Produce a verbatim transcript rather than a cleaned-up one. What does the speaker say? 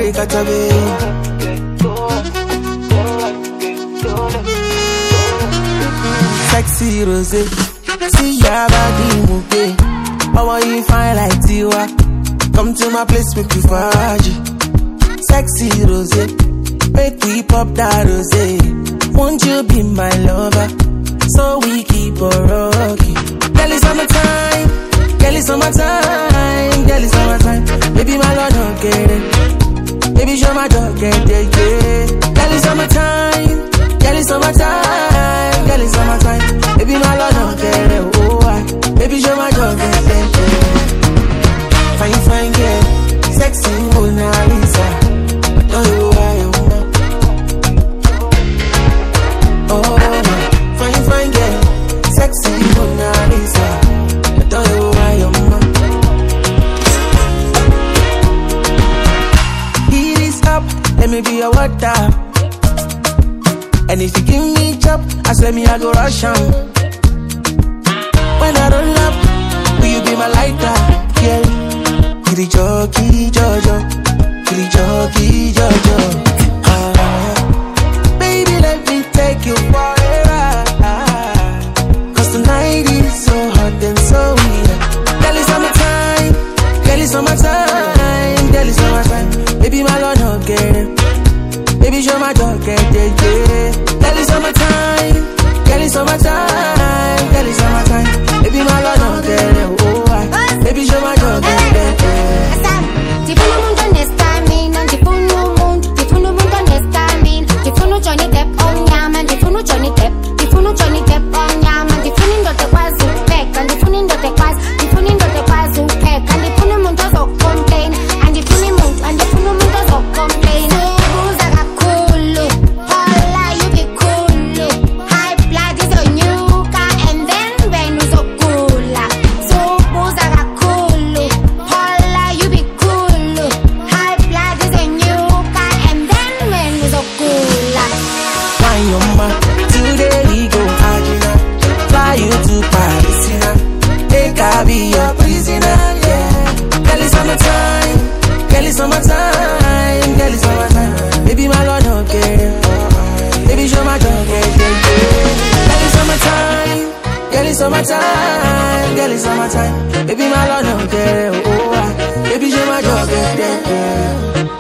carry katabe. Sexy rose, see ya body move. How are you fine like Tiwa? Come to my place, make you faji. Sexy rose, make we pop that rose. Won't you be my lover? So we keep on rocking. Girl, it's summertime. Girl, it's summertime. Girl, it's summertime. Baby, my lord, don't get it. Baby, show my dog, get it, yeah. Girl, it's summertime. Girl, it's summertime. Girl, it's summertime. Baby, my lord, don't get it. Oh, I. Baby, show my dog, get it, yeah. Fine, fine, girl. Sexy Mona Lisa. I don't know why you want. Oh, no. Fine, fine, girl. Sexy Mona Lisa. I don't know why you want. Heat is up. Let me be your water. And if you give me chop, I swear me I go rush on. When I roll up, will you be my lighter? Yeah. Kitty jockey, Jojo. Kitty jockey, Jojo. Ah. Baby, let me take you for a ride. Cause tonight is so hot and so weird. Girl, it's summertime. Girl, it's summertime. Girl, it's summertime. Baby, my lord, no get. Baby, show my dog, get it, yeah. Girl, it's summertime. Girl, it's summertime. Girl, it's summertime. Baby, my lord, no get it, oh, I. Baby, show my dog, get it, yeah. Ti fu no mundo onestamente, non ti fu no mundo, ti fu no mundo onestamente, ti fu no Johnny Depp on yaman, ti fu no Johnny Depp, ti fu no Johnny Depp on yaman, ti fu nindo te kwazu pek, and ti fu nindo te kwazu, ti fu nindo te kwazu pek, and ti fu no mundo so complain, and ti fu ni mundo, and ti fu no mundo so complain. Buza kakulu, holla you be cool, high blood is on you, and then when you so cool, so buza kakulu, holla you be cool, high blood is on you, and then when you so cool. Why your ma? Today we go Argentina. Fly you to Paris, take I be your prisoner, yeah. Girl, it's summertime. Girl, it's summertime. Girl, it's summertime. Baby, my lord, don't care. Baby, show my dog, yeah, yeah, yeah. Girl, it's summertime. Girl, it's summertime. Girl, it's summertime. Baby, my lord, don't care. Oh, I. Baby, show my dog, yeah, yeah, yeah.